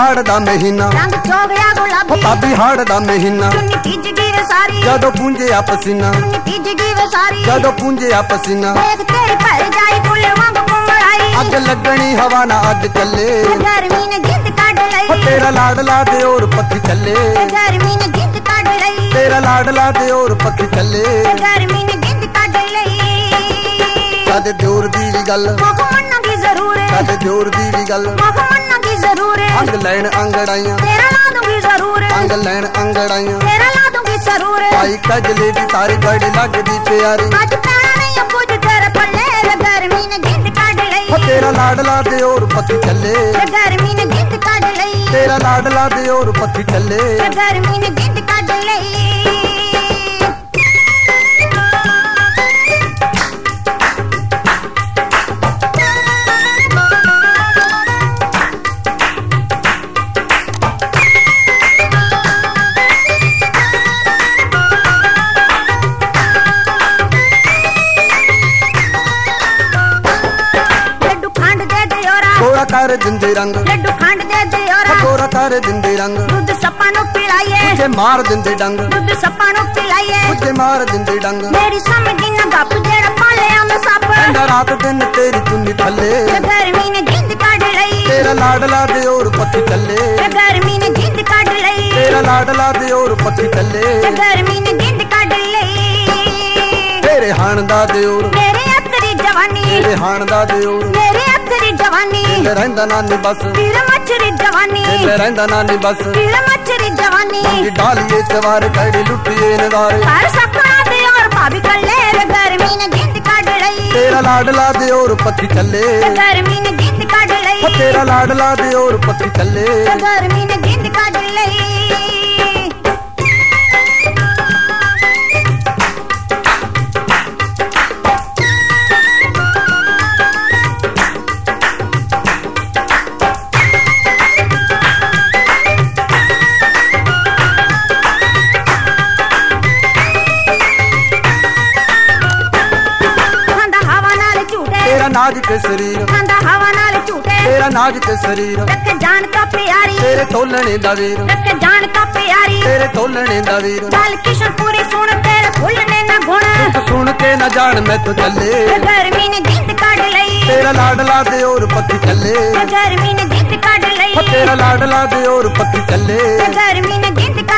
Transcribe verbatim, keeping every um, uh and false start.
हाड़ दा महीना रंग हो गया गुलाबी भाभी हाड़ दा महीना चुन्नी भीज गई वे सारी जदों पूंजे आ पसीना चुन्नी भीज गई वे सारी जदों पूंजे आ पसीना देख तेरी भर जाई फुल वांग कुमड़ाई अग लगनी हवा ना अग चले गर्मी ने जिद काट लई तेरा लाडला दे और पखी चले गर्मी ने जिद काट लई तेरा लाडला दे और पखी चले गर्मी ने जिद काट लई कदे जोर दी भी गल मोह मन्ना की जरूर है कदे जोर दी भी गल मोह मन्ना की जरूर है अंग लैन अंगड़ाइयां तेरा ला दूंगी जरूर है अंग लैन अंगड़ाइयां तेरा ला दूंगी जरूर है भाई कजले दी तारी बड़ी लगदी प्यारी आज पैरा नहीं कुछ तेरे पल्ले गर्मी ने जिद काट लई तेरा लाडला दे और पखी चले गर्मी ने जिद काट लई तेरा लाडला दे और पखी चले गर्मी ने जिद काट लई गोरा कर दिंदे रंग लड्डू खंड दे दे और गोरा कर दिंदे रंग दूध सप्पा नु पिलाइए तुझे मार दिंदे डंग दूध सप्पा नु पिलाइए तुझे मार दिंदे डंग मेरी समझी ना गप जेड़ा पाले आम सप अंडा रात दिन तेरी चुन्नी थल्ले गर्मी ने जिंद काट लई तेरा लाडला दे और पखी चले गर्मी ने जिंद काट लई तेरा लाडला दे और पखी चले गर्मी ने जिंद काट लई तेरे हाणदा दे और मेरे अतरी जवानी तेरे हाणदा दे और मेरे अतरी जवानी ते रहंदा नानी बस पीर मछरी जवानी ते रहंदा नानी बस पीर मछरी जवानी मंगी डालिए चवार कड़ी लुटिए नदारे हर सपना दे और भाभी कल्ले गर्मी ने जिंद काट लई तेरा लाडला दे और पखी चले गर्मी ने जिंद काट लई तेरा लाडला दे और पखी चले गर्मी ने जिंद काट लई नाज के शरीर खांदा हवा नाल झूठे तेरा नाज के शरीर रख जान का प्यारी तेरे तोलने दा वीर रख जान का प्यारी तेरे तोलने दा वीर गल किशन पूरी सुन तेरे फुलने ना गुण तू सुन के न जान मैं तो चले गर्मी ने जिंद काट लई तेरा लाडला दे और पखी चले गर्मी ने जिंद काट लई तेरा लाडला दे और पखी चले गर्मी ने जिंद